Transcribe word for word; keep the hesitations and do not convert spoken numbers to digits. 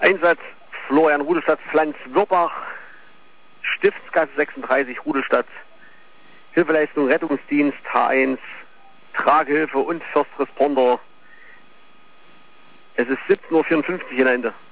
Einsatz Florian Rudelstadt, Pflanz-Wirbach, Stiftsgasse sechsunddreißig, Rudelstadt, Hilfeleistung Rettungsdienst, H eins, Tragehilfe und First Responder. Es ist siebzehn Uhr vierundfünfzig in Ende.